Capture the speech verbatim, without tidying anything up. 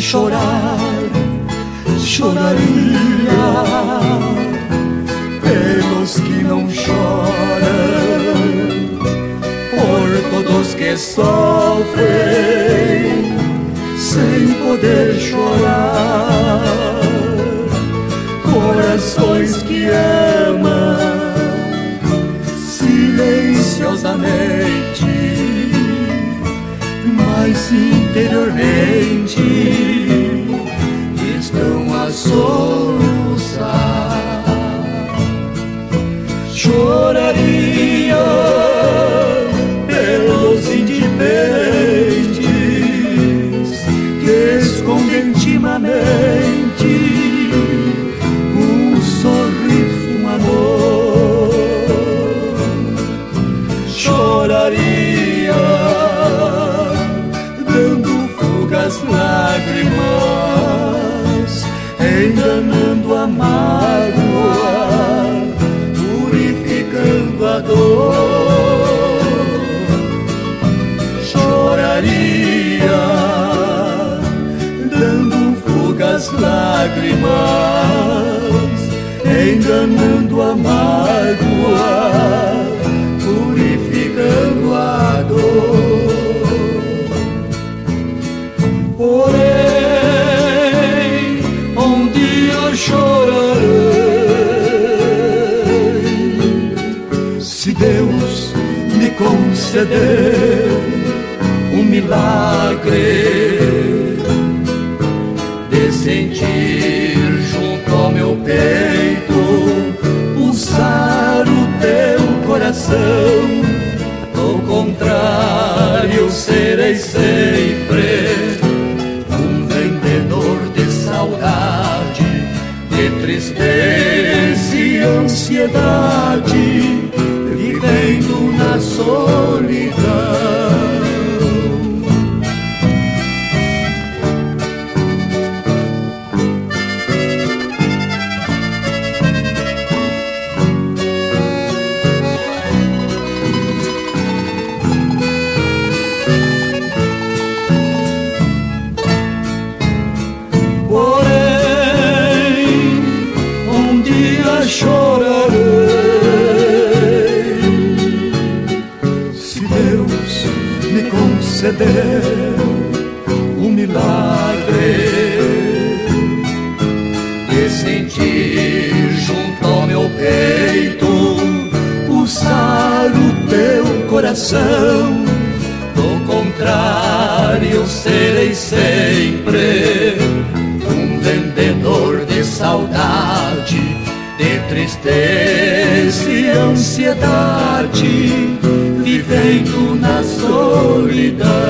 chorar, choraria pelos que não choram, por todos que sofrem sem poder chorar, corações que amam silenciosamente, mas interiormente estão a soluçar. Choraria pelos indiferentes que escondem intimamente um sorriso, um amor. Choraria dando fuga às lágrimas, enganando a mágoa, purificando a dor. Choraria dando fuga às lágrimas, enganando a mágoa, purificando a dor. Porém, um dia eu chorarei, se Deus me conceder um milagre de sentir junto ao meu peito pulsar o teu coração. Do contrário, serei sempre um vendedor de saudade, de tristeza e ansiedade, vivendo na solidão. Chorarei, se Deus me conceder um milagre de sentir junto ao meu peito pulsar o teu coração. Do contrário, serei sempre um vendedor de saudade, de tristeza e ansiedade, vivendo na solidão.